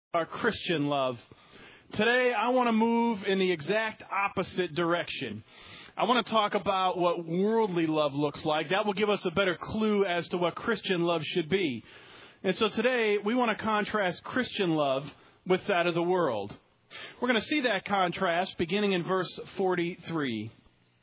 Our Christian love. Today, I want to move in the exact opposite direction. I want to talk about what worldly love looks like. That will give us a better clue as to what Christian love should be. And so today, we want to contrast Christian love with that of the world. We're going to see that contrast beginning in verse 43.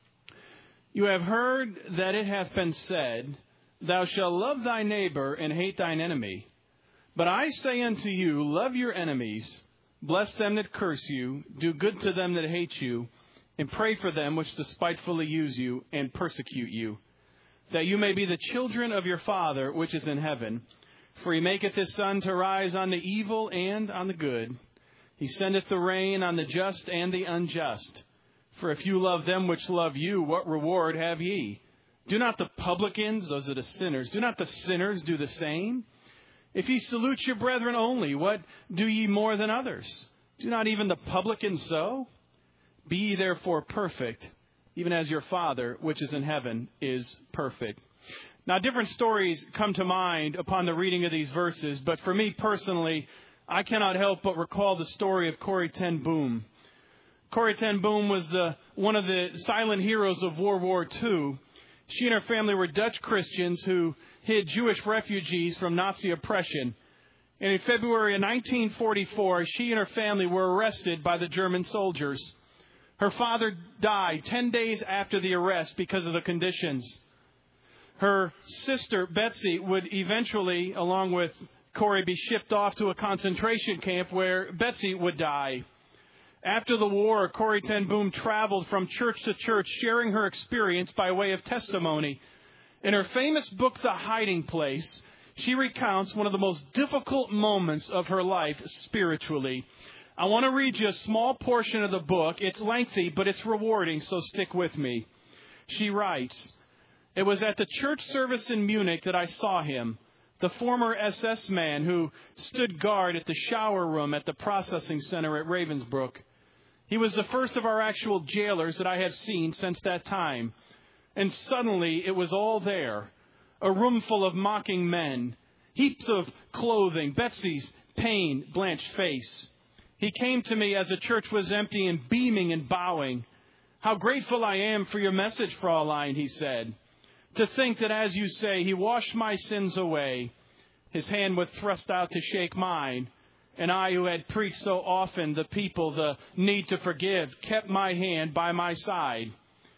You have heard that it hath been said, Thou shalt love thy neighbor and hate thine enemy. But I say unto you, love your enemies, bless them that curse you, do good to them that hate you, and pray for them which despitefully use you and persecute you, that you may be the children of your Father which is in heaven. For he maketh his sun to rise on the evil and on the good. He sendeth the rain on the just and the unjust. For if you love them which love you, what reward have ye? Do not the publicans, those are the sinners, do not the sinners do the same? If ye salute your brethren only, what do ye more than others? Do not even the publicans so? Be ye therefore perfect, even as your Father, which is in heaven, is perfect. Now, different stories come to mind upon the reading of these verses, but for me personally, I cannot help but recall the story of Corrie ten Boom. Corrie ten Boom was one of the silent heroes of World War II. She and her family were Dutch Christians who hid Jewish refugees from Nazi oppression. And in February of 1944, she and her family were arrested by the German soldiers. Her father died 10 days after the arrest because of the conditions. Her sister, Betsy, would eventually, along with Corrie, be shipped off to a concentration camp where Betsy would die. After the war, Corrie ten Boom traveled from church to church, sharing her experience by way of testimony. In her famous book, The Hiding Place, she recounts one of the most difficult moments of her life spiritually. I want to read you a small portion of the book. It's lengthy, but it's rewarding, so stick with me. She writes, It was at the church service in Munich that I saw him, the former SS man who stood guard at the shower room at the processing center at Ravensbrück. He was the first of our actual jailers that I have seen since that time. And suddenly it was all there, a room full of mocking men, heaps of clothing, Betsy's pain-blanched face. He came to me as the church was empty and beaming and bowing. How grateful I am for your message, Fraulein, he said. To think that, as you say, he washed my sins away. His hand was thrust out to shake mine. And I, who had preached so often the people the need to forgive, kept my hand by my side.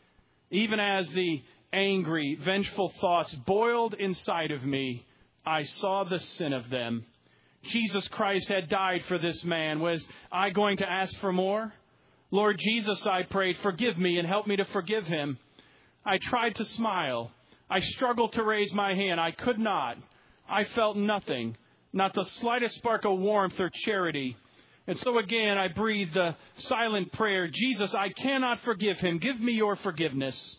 Even as the angry, vengeful thoughts boiled inside of me, I saw the sin of them. Jesus Christ had died for this man. Was I going to ask for more? Lord Jesus, I prayed, forgive me and help me to forgive him. I tried to smile. I struggled to raise my hand. I could not. I felt nothing, not the slightest spark of warmth or charity. And so again, I breathed the silent prayer, Jesus, I cannot forgive him. Give me your forgiveness.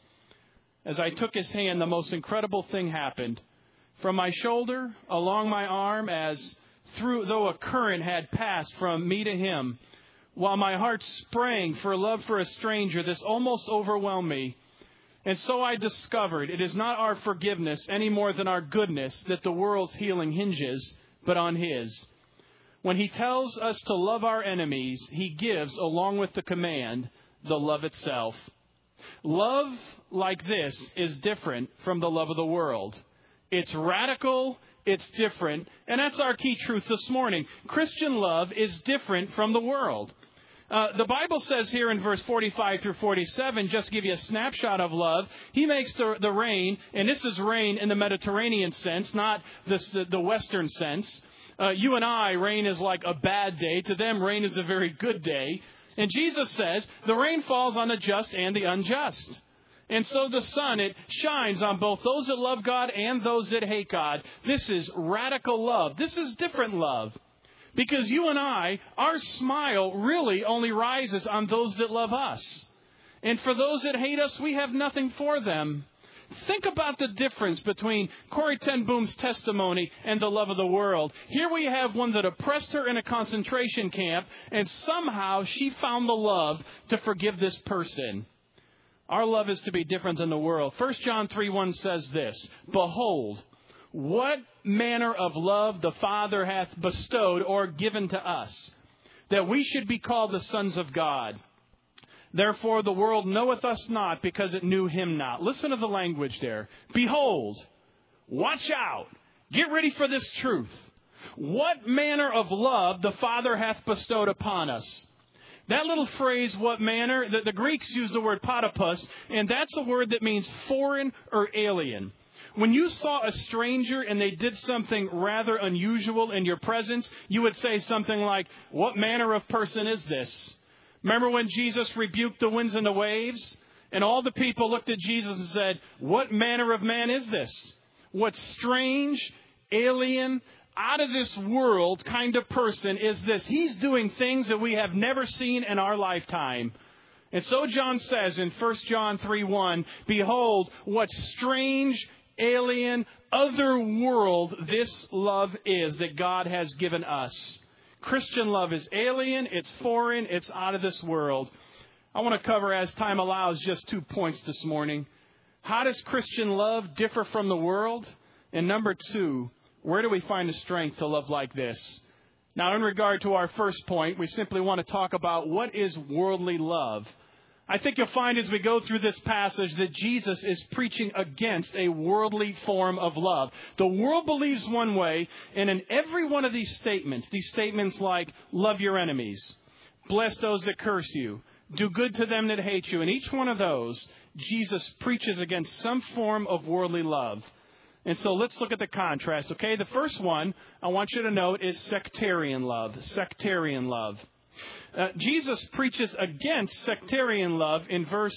As I took his hand, the most incredible thing happened. From my shoulder, along my arm, as though a current had passed from me to him, while my heart sprang for love for a stranger, this almost overwhelmed me. And so I discovered it is not our forgiveness any more than our goodness that the world's healing hinges, but on his. When he tells us to love our enemies, he gives, along with the command, the love itself. Love like this is different from the love of the world. It's radical, it's different, and that's our key truth this morning. Christian love is different from the world. The Bible says here in verse 45 through 47, just to give you a snapshot of love, he makes the rain, and this is rain in the Mediterranean sense, not the Western sense. You and I, rain is like a bad day. To them, rain is a very good day. And Jesus says, the rain falls on the just and the unjust. And so the sun, it shines on both those that love God and those that hate God. This is radical love. This is different love. Because you and I, our smile really only rises on those that love us. And for those that hate us, we have nothing for them. Think about the difference between Corrie ten Boom's testimony and the love of the world. Here we have one that oppressed her in a concentration camp, and somehow she found the love to forgive this person. Our love is to be different than the world. 1 John 3:1 says this, Behold, what manner of love the Father hath bestowed or given to us, that we should be called the sons of God. Therefore the world knoweth us not, because it knew him not. Listen to the language there. Behold, watch out, get ready for this truth. What manner of love the Father hath bestowed upon us. That little phrase, what manner, the Greeks use the word patopus, and that's a word that means foreign or alien. When you saw a stranger and they did something rather unusual in your presence, you would say something like, what manner of person is this? Remember when Jesus rebuked the winds and the waves? And all the people looked at Jesus and said, what manner of man is this? What strange, alien, out of this world kind of person is this? He's doing things that we have never seen in our lifetime. And so John says in 1 John 3:1, behold, what strange, alien, other world this love is that God has given us. Christian love is alien, it's foreign, it's out of this world. I want to cover, as time allows, just 2 points this morning. How does Christian love differ from the world? And number 2, where do we find the strength to love like this? Now, in regard to our first point, we simply want to talk about what is worldly love. I think you'll find as we go through this passage that Jesus is preaching against a worldly form of love. The world believes one way, and in every one of these statements like, love your enemies, bless those that curse you, do good to them that hate you, in each one of those, Jesus preaches against some form of worldly love. And so let's look at the contrast, okay? The first one I want you to note is sectarian love. Sectarian love. Jesus preaches against sectarian love in verse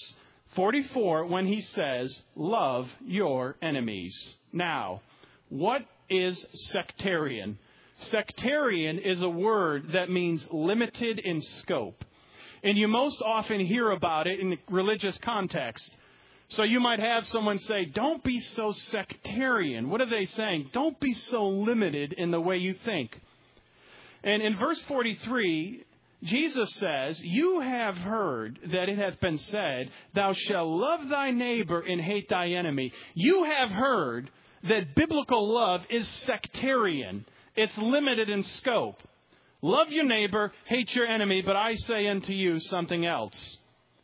44 when he says, love your enemies. Now, what is sectarian? Sectarian is a word that means limited in scope. And you most often hear about it in religious context. So you might have someone say, don't be so sectarian. What are they saying? Don't be so limited in the way you think. And in verse 43, Jesus says, you have heard that it hath been said, thou shalt love thy neighbor and hate thy enemy. You have heard that biblical love is sectarian. It's limited in scope. Love your neighbor, hate your enemy, but I say unto you something else.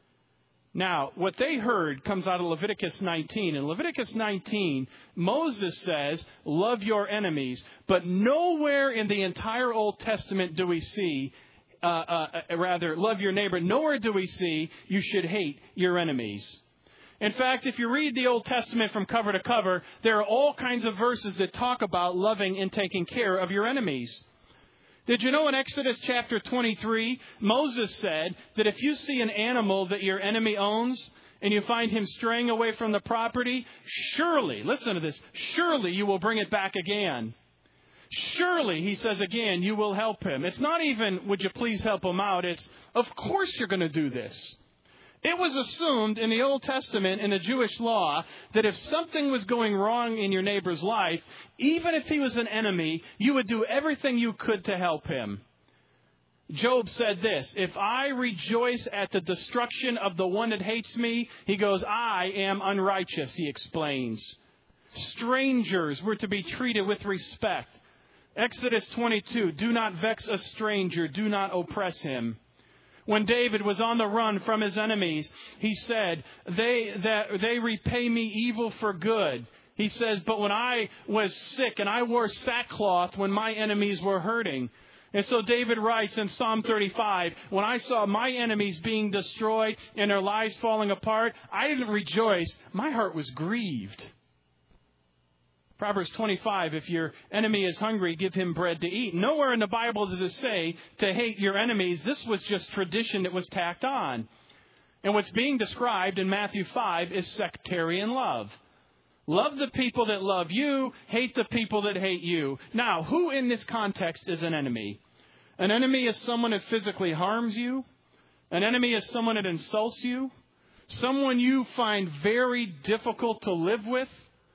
Now, what they heard comes out of Leviticus 19. In Leviticus 19, Moses says, love your enemies. But nowhere in the entire Old Testament do we see love your neighbor. Nowhere do we see you should hate your enemies. In fact, if you read the Old Testament from cover to cover, there are all kinds of verses that talk about loving and taking care of your enemies. Did you know in Exodus chapter 23, Moses said that if you see an animal that your enemy owns and you find him straying away from the property, surely, listen to this, surely you will bring it back again. Surely, he says again, you will help him. It's not even, would you please help him out? It's, of course you're going to do this. It was assumed in the Old Testament, in the Jewish law, that if something was going wrong in your neighbor's life, even if he was an enemy, you would do everything you could to help him. Job said this, if I rejoice at the destruction of the one that hates me, he goes, I am unrighteous, he explains. Strangers were to be treated with respect. Exodus 22, do not vex a stranger, do not oppress him. When David was on the run from his enemies, he said, they repay me evil for good. He says, but when I was sick and I wore sackcloth when my enemies were hurting. And so David writes in Psalm 35, when I saw my enemies being destroyed and their lives falling apart, I didn't rejoice. My heart was grieved. Proverbs 25, if your enemy is hungry, give him bread to eat. Nowhere in the Bible does it say to hate your enemies. This was just tradition that was tacked on. And what's being described in Matthew 5 is sectarian love. Love the people that love you, hate the people that hate you. Now, who in this context is an enemy? An enemy is someone that physically harms you. An enemy is someone that insults you. Someone you find very difficult to live with.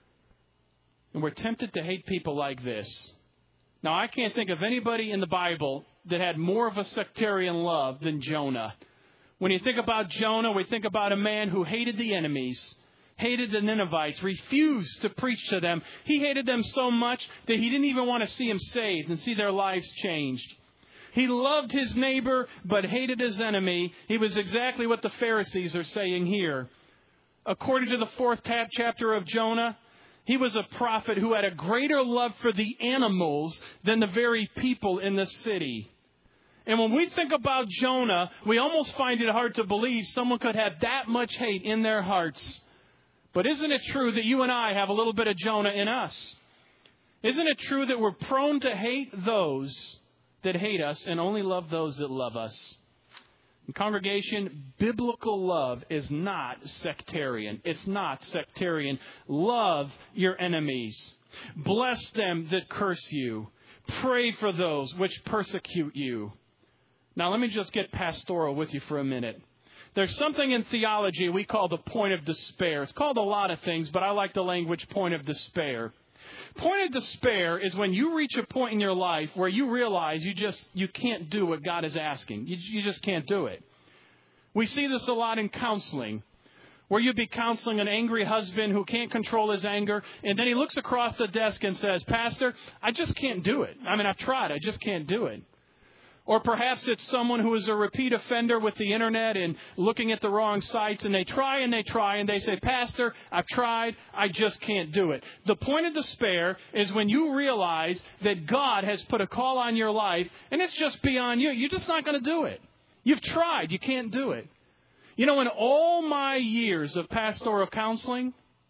And we're tempted to hate people like this. Now, I can't think of anybody in the Bible that had more of a sectarian love than Jonah. When you think about Jonah, we think about a man who hated the enemies. hated the Ninevites, refused to preach to them. He hated them so much that he didn't even want to see them saved and see their lives changed. He loved his neighbor but hated his enemy. He was exactly what the Pharisees are saying here. According to the 4th chapter of Jonah, he was a prophet who had a greater love for the animals than the very people in the city. And when we think about Jonah, we almost find it hard to believe someone could have that much hate in their hearts. But isn't it true that you and I have a little bit of Jonah in us? Isn't it true that we're prone to hate those that hate us and only love those that love us? And congregation, biblical love is not sectarian. It's not sectarian. Love your enemies. Bless them that curse you. Pray for those which persecute you. Now let me just get pastoral with you for a minute. There's something in theology we call the point of despair. It's called a lot of things, but I like the language point of despair. Point of despair is when you reach a point in your life where you realize you can't do what God is asking. You just can't do it. We see this a lot in counseling, where you'd be counseling an angry husband who can't control his anger, and then he looks across the desk and says, "Pastor, I just can't do it. I mean, I've tried. I just can't do it." Or perhaps it's someone who is a repeat offender with the internet and looking at the wrong sites, and they try and they say, "Pastor, I've tried, I just can't do it." The point of despair is when you realize that God has put a call on your life and it's just beyond you. You're just not going to do it. You've tried, you can't do it. You know, in all my years of pastoral counseling,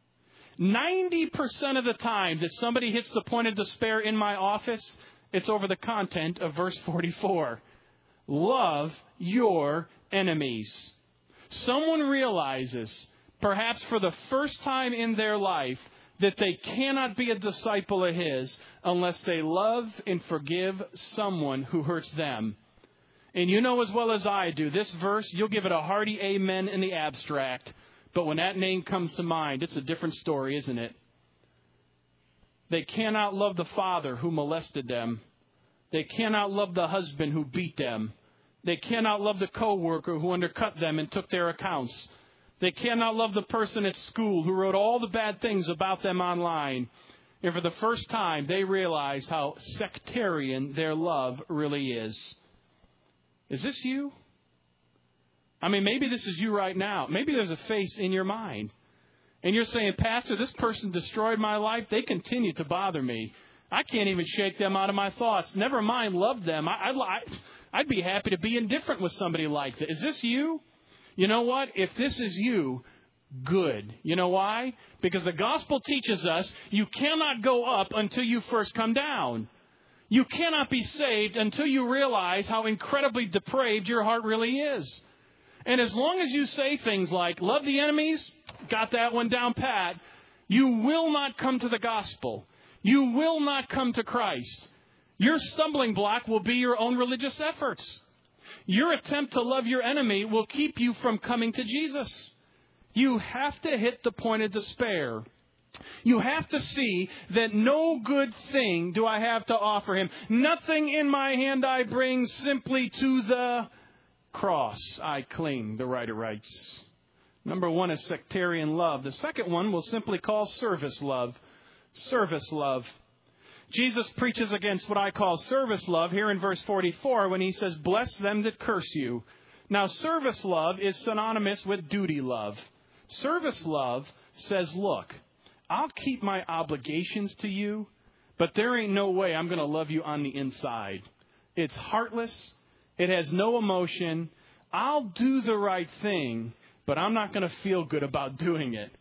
90% of the time that somebody hits the point of despair in my office, it's over the content of verse 44. Love your enemies. Someone realizes, perhaps for the first time in their life, that they cannot be a disciple of his unless they love and forgive someone who hurts them. And you know as well as I do, this verse, you'll give it a hearty amen in the abstract. But when that name comes to mind, it's a different story, isn't it? They cannot love the father who molested them. They cannot love the husband who beat them. They cannot love the coworker who undercut them and took their accounts. They cannot love the person at school who wrote all the bad things about them online. And for the first time, they realize how sectarian their love really is. Is this you? I mean, maybe this is you right now. Maybe there's a face in your mind. And you're saying, "Pastor, this person destroyed my life. They continue to bother me. I can't even shake them out of my thoughts. Never mind love them. I'd be happy to be indifferent with somebody like that." Is this you? You know what? If this is you, good. You know why? Because the gospel teaches us you cannot go up until you first come down. You cannot be saved until you realize how incredibly depraved your heart really is. And as long as you say things like, "Love the enemies," got that one down pat, you will not come to the gospel. You will not come to Christ. Your stumbling block will be your own religious efforts. Your attempt to love your enemy will keep you from coming to Jesus. You have to hit the point of despair. You have to see that no good thing do I have to offer him. Nothing in my hand I bring, simply to the cross I cling, the writer writes. Number one is sectarian love. The second one we'll simply call service love. Service love. Jesus preaches against what I call service love here in verse 44 when he says, "Bless them that curse you." Now, service love is synonymous with duty love. Service love says, "Look, I'll keep my obligations to you, but there ain't no way I'm going to love you on the inside." It's heartless. It has no emotion. I'll do the right thing, but I'm not going to feel good about doing it.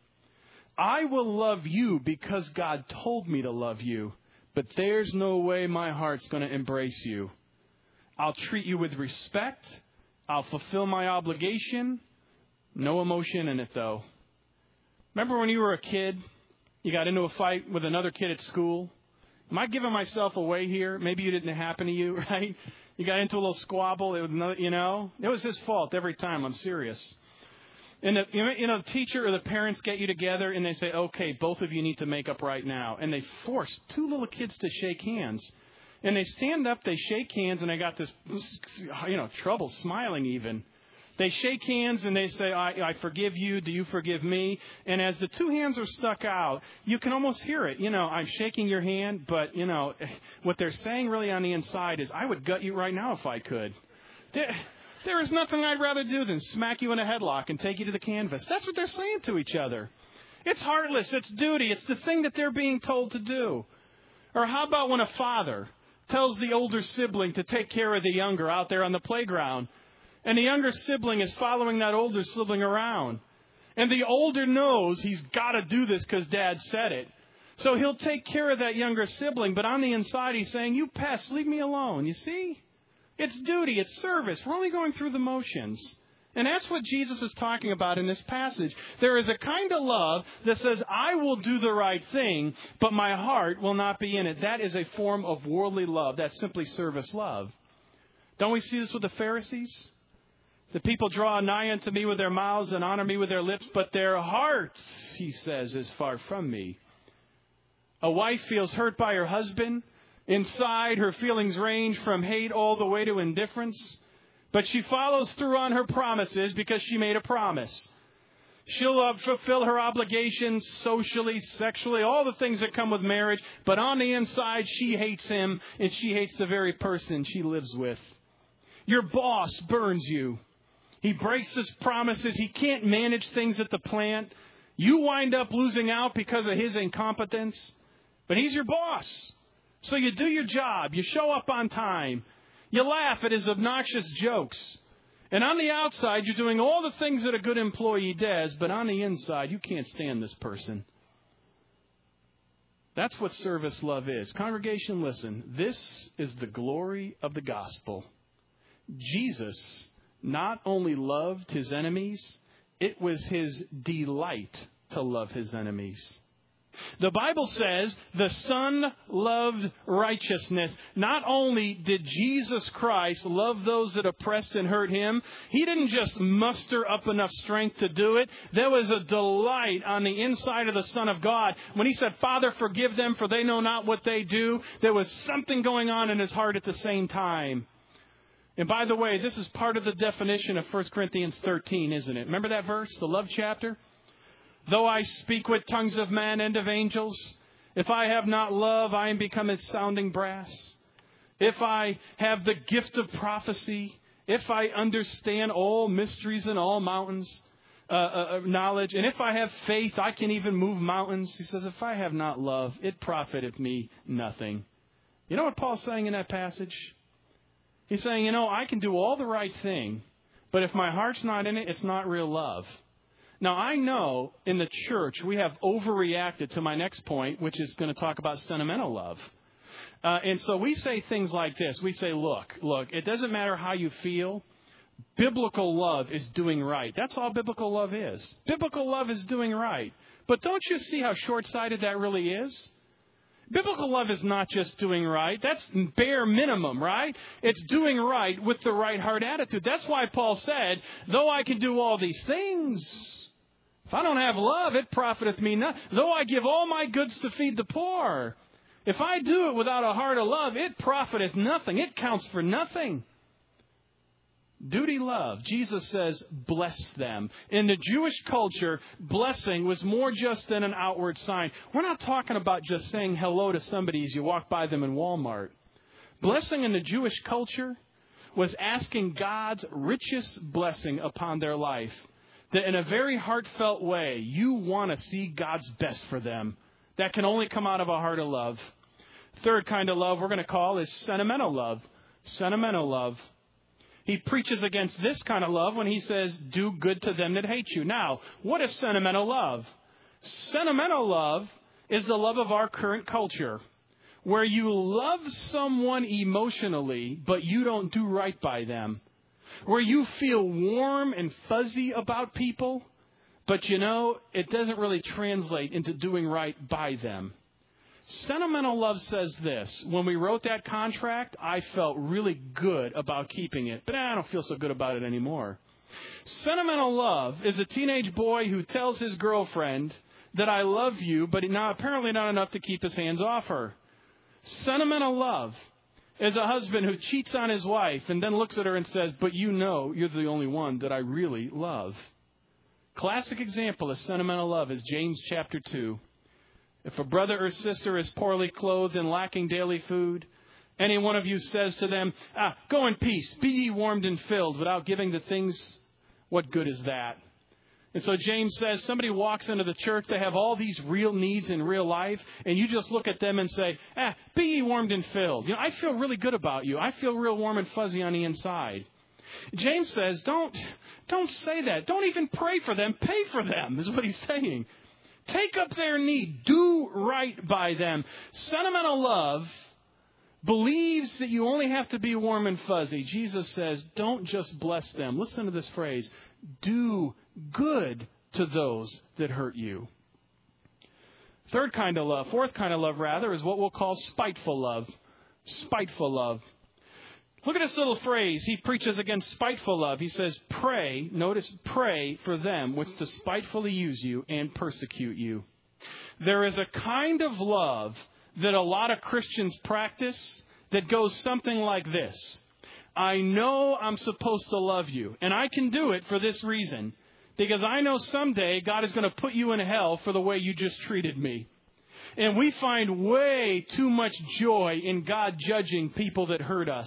I will love you because God told me to love you, but there's no way my heart's going to embrace you. I'll treat you with respect. I'll fulfill my obligation. No emotion in it, though. Remember when you were a kid? You got into a fight with another kid at school. Am I giving myself away here? Maybe it didn't happen to you, right? You got into a little squabble. It was his fault every time. I'm serious. And the teacher or the parents get you together and they say, "Okay, both of you need to make up right now." And they force two little kids to shake hands. And they stand up, they shake hands, and I got this, trouble smiling even. They shake hands and they say, I forgive you. Do you forgive me? And as the two hands are stuck out, you can almost hear it. I'm shaking your hand, but, what they're saying really on the inside is, I would gut you right now if I could. There is nothing I'd rather do than smack you in a headlock and take you to the canvas. That's what they're saying to each other. It's heartless. It's duty. It's the thing that they're being told to do. Or how about when a father tells the older sibling to take care of the younger out there on the playground, and the younger sibling is following that older sibling around. And the older knows he's got to do this because Dad said it. So he'll take care of that younger sibling, but on the inside he's saying, you pest, leave me alone. You see? It's duty. It's service. We're only going through the motions. And that's what Jesus is talking about in this passage. There is a kind of love that says, I will do the right thing, but my heart will not be in it. That is a form of worldly love. That's simply service love. Don't we see this with the Pharisees? The people draw nigh unto me with their mouths and honor me with their lips, but their hearts, he says, is far from me. A wife feels hurt by her husband. Inside, her feelings range from hate all the way to indifference. But she follows through on her promises because she made a promise. She'll fulfill her obligations socially, sexually, all the things that come with marriage. But on the inside, she hates him, and she hates the very person she lives with. Your boss burns you. He breaks his promises. He can't manage things at the plant. You wind up losing out because of his incompetence. But he's your boss. So you do your job. You show up on time. You laugh at his obnoxious jokes. And on the outside, you're doing all the things that a good employee does, but on the inside, you can't stand this person. That's what service love is. Congregation, listen. This is the glory of the gospel. Jesus not only loved his enemies, it was his delight to love his enemies. The Bible says the Son loved righteousness. Not only did Jesus Christ love those that oppressed and hurt him, he didn't just muster up enough strength to do it. There was a delight on the inside of the Son of God. When he said, Father, forgive them, for they know not what they do, there was something going on in his heart at the same time. And by the way, this is part of the definition of 1 Corinthians 13, isn't it? Remember that verse, the love chapter? Though I speak with tongues of men and of angels, if I have not love, I am become as sounding brass. If I have the gift of prophecy, if I understand all mysteries and all mountains, knowledge, and if I have faith, I can even move mountains. He says, if I have not love, it profiteth me nothing. You know what Paul's saying in that passage? He's saying, I can do all the right thing, but if my heart's not in it, it's not real love. Now, I know in the church we have overreacted to my next point, which is going to talk about sentimental love. And so we say things like this. We say, look, it doesn't matter how you feel. Biblical love is doing right. That's all biblical love is. Biblical love is doing right. But don't you see how short-sighted that really is? Biblical love is not just doing right. That's bare minimum, right? It's doing right with the right heart attitude. That's why Paul said, though I can do all these things, if I don't have love, it profiteth me not. Though I give all my goods to feed the poor, if I do it without a heart of love, it profiteth nothing. It counts for nothing. Duty love. Jesus says, bless them. In the Jewish culture, blessing was more just than an outward sign. We're not talking about just saying hello to somebody as you walk by them in Walmart. Blessing in the Jewish culture was asking God's richest blessing upon their life. That in a very heartfelt way, you want to see God's best for them. That can only come out of a heart of love. Third kind of love we're going to call is sentimental love. Sentimental love. He preaches against this kind of love when he says, do good to them that hate you. Now, what is sentimental love? Sentimental love is the love of our current culture, where you love someone emotionally, but you don't do right by them. Where you feel warm and fuzzy about people, but it doesn't really translate into doing right by them. Sentimental love says this. When we wrote that contract, I felt really good about keeping it, but I don't feel so good about it anymore. Sentimental love is a teenage boy who tells his girlfriend that I love you, but now apparently not enough to keep his hands off her. Sentimental love is a husband who cheats on his wife and then looks at her and says, but you know you're the only one that I really love. Classic example of sentimental love is James chapter 2. If a brother or sister is poorly clothed and lacking daily food, any one of you says to them, go in peace, be ye warmed and filled, without giving the things, what good is that? And so James says somebody walks into the church, they have all these real needs in real life, and you just look at them and say, be ye warmed and filled. I feel really good about you. I feel real warm and fuzzy on the inside. James says, don't say that. Don't even pray for them. Pay for them, is what he's saying. Take up their need. Do right by them. Sentimental love believes that you only have to be warm and fuzzy. Jesus says, don't just bless them. Listen to this phrase. Do good to those that hurt you. Fourth kind of love, is what we'll call spiteful love. Spiteful love. Look at this little phrase. He preaches against spiteful love. He says, pray, notice, pray for them which despitefully use you and persecute you. There is a kind of love that a lot of Christians practice that goes something like this. I know I'm supposed to love you, and I can do it for this reason, because I know someday God is going to put you in hell for the way you just treated me. And we find way too much joy in God judging people that hurt us.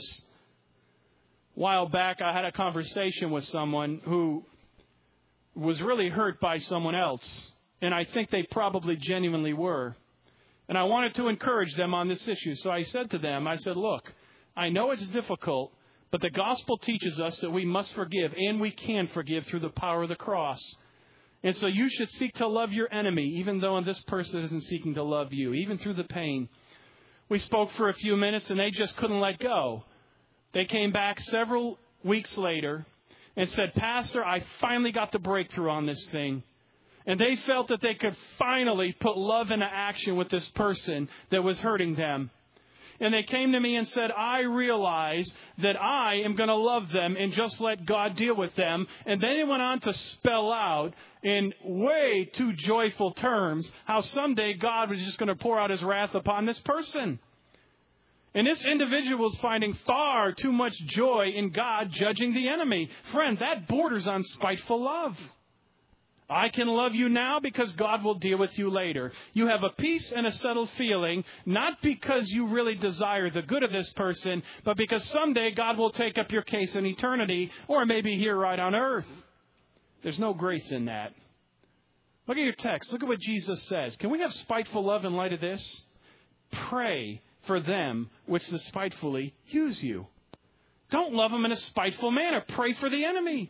A while back, I had a conversation with someone who was really hurt by someone else, and I think they probably genuinely were. And I wanted to encourage them on this issue. So I said to them, look, I know it's difficult, but the gospel teaches us that we must forgive, and we can forgive through the power of the cross. And so you should seek to love your enemy, even though this person isn't seeking to love you, even through the pain. We spoke for a few minutes, and they just couldn't let go. They came back several weeks later and said, Pastor, I finally got the breakthrough on this thing. And they felt that they could finally put love into action with this person that was hurting them. And they came to me and said, I realize that I am going to love them and just let God deal with them. And then it went on to spell out in way too joyful terms how someday God was just going to pour out his wrath upon this person. And this individual is finding far too much joy in God judging the enemy. Friend, that borders on spiteful love. I can love you now because God will deal with you later. You have a peace and a settled feeling, not because you really desire the good of this person, but because someday God will take up your case in eternity, or maybe here right on earth. There's no grace in that. Look at your text. Look at what Jesus says. Can we have spiteful love in light of this? Pray for them which despitefully use you. Don't love them in a spiteful manner. Pray for the enemy.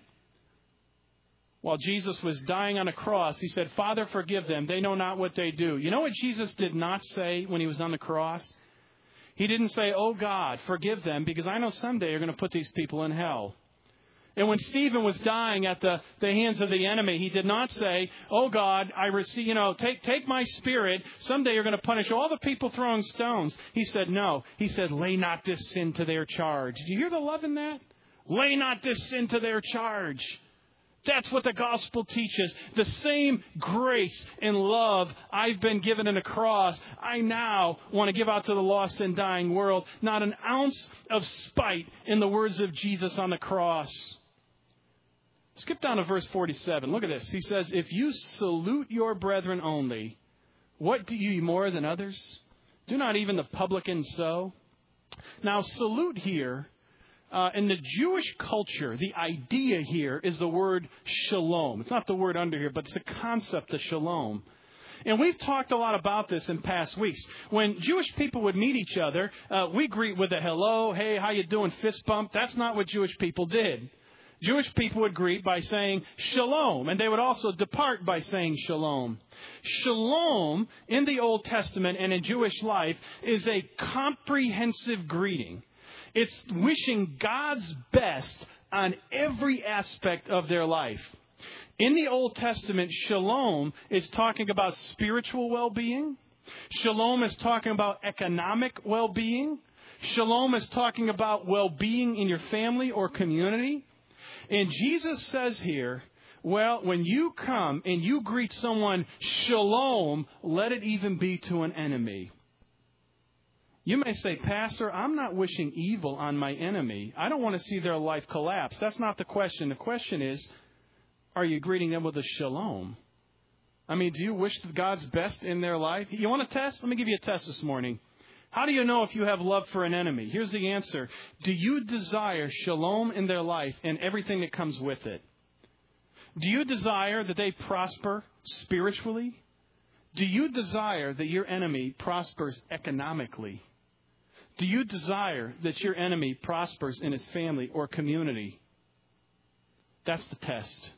While Jesus was dying on a cross, he said, Father, forgive them. They know not what they do. You know what Jesus did not say when he was on the cross? He didn't say, oh, God, forgive them, because I know someday you're going to put these people in hell. And when Stephen was dying at the hands of the enemy, he did not say, oh, God, I receive, take my spirit. Someday you're going to punish all the people throwing stones. He said, no. He said, lay not this sin to their charge. Do you hear the love in that? Lay not this sin to their charge. That's what the gospel teaches. The same grace and love I've been given in the cross, I now want to give out to the lost and dying world. Not an ounce of spite in the words of Jesus on the cross. Skip down to verse 47. Look at this. He says, if you salute your brethren only, what do you more than others? Do not even the publicans so? Now, salute here, in the Jewish culture, the idea here is the word shalom. It's not the word under here, but it's the concept of shalom. And we've talked a lot about this in past weeks. When Jewish people would meet each other, we greet with a hello, hey, how you doing, fist bump. That's not what Jewish people did. Jewish people would greet by saying shalom, and they would also depart by saying shalom. Shalom in the Old Testament and in Jewish life is a comprehensive greeting. It's wishing God's best on every aspect of their life. In the Old Testament, shalom is talking about spiritual well-being. Shalom is talking about economic well-being. Shalom is talking about well-being in your family or community. And Jesus says here, well, when you come and you greet someone shalom, let it even be to an enemy. You may say, Pastor, I'm not wishing evil on my enemy. I don't want to see their life collapse. That's not the question. The question is, are you greeting them with a shalom? I mean, do you wish God's best in their life? You want a test? Let me give you a test this morning. How do you know if you have love for an enemy? Here's the answer. Do you desire shalom in their life and everything that comes with it? Do you desire that they prosper spiritually? Do you desire that your enemy prospers economically? Do you desire that your enemy prospers in his family or community? That's the test.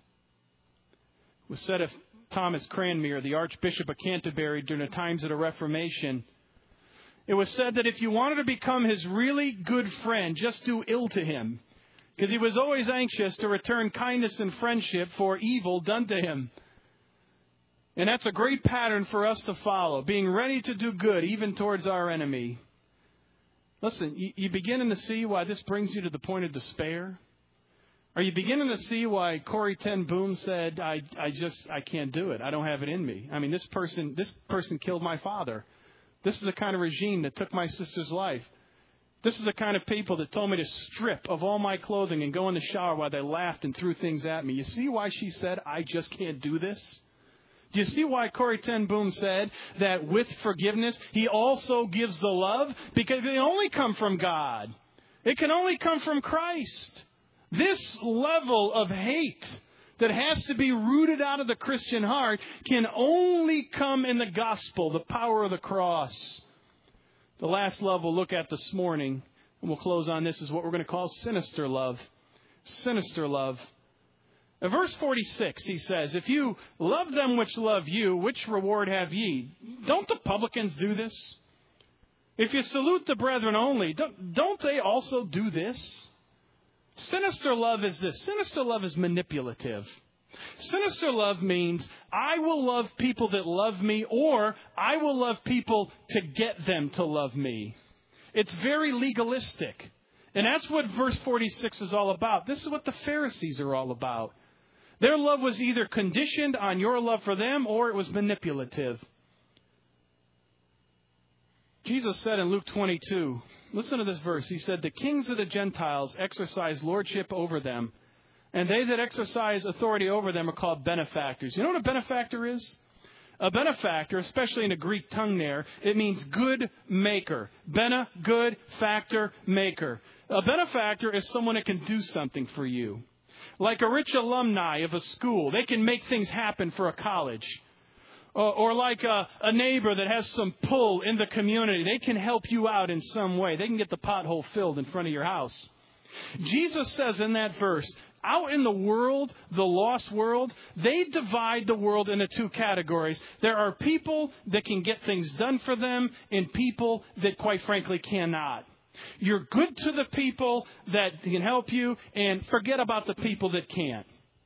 It was said of Thomas Cranmer, the Archbishop of Canterbury, during the times of the Reformation. It was said that if you wanted to become his really good friend, just do ill to him, because he was always anxious to return kindness and friendship for evil done to him. And that's a great pattern for us to follow, being ready to do good even towards our enemy. Listen, you beginning to see why this brings you to the point of despair? Are you beginning to see why Corrie ten Boom said, I can't do it. I don't have it in me. I mean, this person killed my father. This is the kind of regime that took my sister's life. This is the kind of people that told me to strip of all my clothing and go in the shower while they laughed and threw things at me. You see why she said, I just can't do this? Do you see why Corrie ten Boom said that with forgiveness, he also gives the love? Because it can only come from God. It can only come from Christ. This level of hate that has to be rooted out of the Christian heart can only come in the gospel, the power of the cross. The last love we'll look at this morning, and we'll close on this, is what we're going to call sinister love. Sinister love. In verse 46, he says, if you love them which love you, which reward have ye? Don't the publicans do this? If you salute the brethren only, don't they also do this? Sinister love is this. Sinister love is manipulative. Sinister love means I will love people that love me, or I will love people to get them to love me. It's very legalistic. And that's what verse 46 is all about. This is what the Pharisees are all about. Their love was either conditioned on your love for them, or it was manipulative. Jesus said in Luke 22, listen to this verse. He said, the kings of the Gentiles exercise lordship over them, and they that exercise authority over them are called benefactors. You know what a benefactor is? A benefactor, especially in the Greek tongue there, it means good maker. Bene, good, factor, maker. A benefactor is someone that can do something for you. Like a rich alumni of a school, they can make things happen for a college. Or like a neighbor that has some pull in the community, they can help you out in some way. They can get the pothole filled in front of your house. Jesus says in that verse, out in the world, the lost world, they divide the world into two categories. There are people that can get things done for them and people that, quite frankly, cannot. You're good to the people that can help you and forget about the people that can't.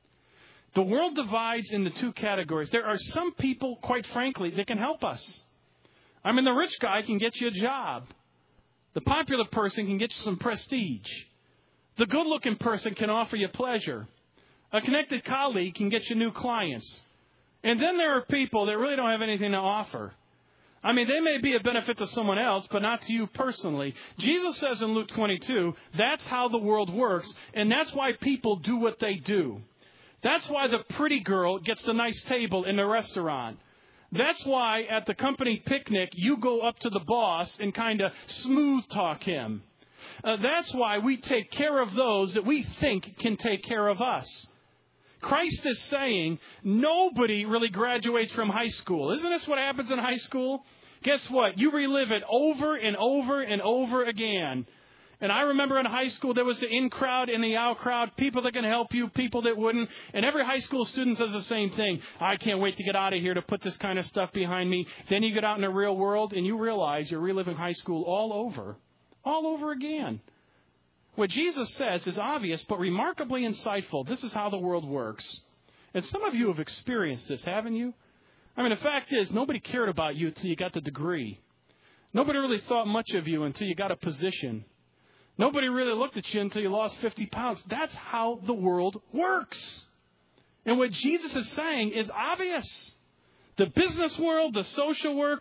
The world divides into two categories. There are some people, quite frankly, that can help us. I mean, the rich guy can get you a job. The popular person can get you some prestige. The good-looking person can offer you pleasure. A connected colleague can get you new clients. And then there are people that really don't have anything to offer. I mean, they may be a benefit to someone else, but not to you personally. Jesus says in Luke 22, that's how the world works, and that's why people do what they do. That's why the pretty girl gets the nice table in the restaurant. That's why at the company picnic, you go up to the boss and kind of smooth talk him. That's why we take care of those that we think can take care of us. Christ is saying nobody really graduates from high school. Isn't this what happens in high school? Guess what? You relive it over and over and over again. And I remember in high school, there was the in crowd and the out crowd, people that can help you, people that wouldn't. And every high school student says the same thing. I can't wait to get out of here to put this kind of stuff behind me. Then you get out in the real world and you realize you're reliving high school all over again. What Jesus says is obvious, but remarkably insightful. This is how the world works. And some of you have experienced this, haven't you? I mean, the fact is, nobody cared about you until you got the degree. Nobody really thought much of you until you got a position. Nobody really looked at you until you lost 50 pounds. That's how the world works. And what Jesus is saying is obvious. The business world, the social work,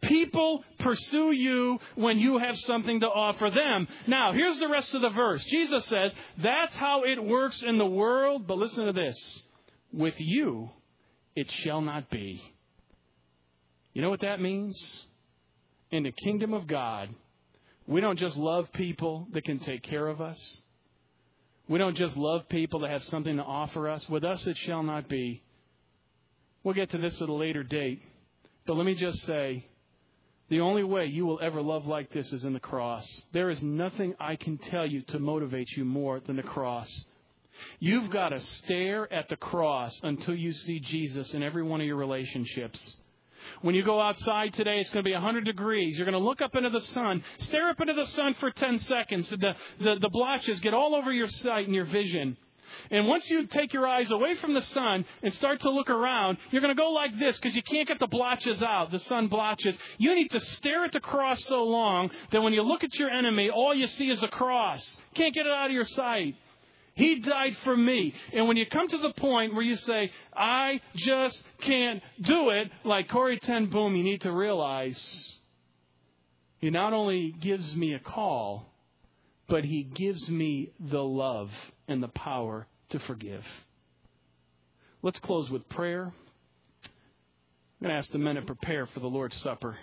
People pursue you when you have something to offer them. Now, here's the rest of the verse. Jesus says, that's how it works in the world. But listen to this. With you, it shall not be. You know what that means? In the kingdom of God, we don't just love people that can take care of us. We don't just love people that have something to offer us. With us, it shall not be. We'll get to this at a later date. But let me just say, the only way you will ever love like this is in the cross. There is nothing I can tell you to motivate you more than the cross. You've got to stare at the cross until you see Jesus in every one of your relationships. When you go outside today, it's going to be 100 degrees. You're going to look up into the sun. Stare up into the sun for 10 seconds. The blotches get all over your sight and your vision. And once you take your eyes away from the sun and start to look around, you're going to go like this because you can't get the blotches out, the sun blotches. You need to stare at the cross so long that when you look at your enemy, all you see is a cross. Can't get it out of your sight. He died for me. And when you come to the point where you say, I just can't do it, like Corrie ten Boom, you need to realize He not only gives me a call, but He gives me the love and the power to forgive. Let's close with prayer. I'm going to ask the men to prepare for the Lord's Supper.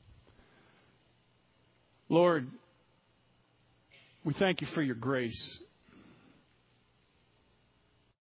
Lord, we thank you for your grace.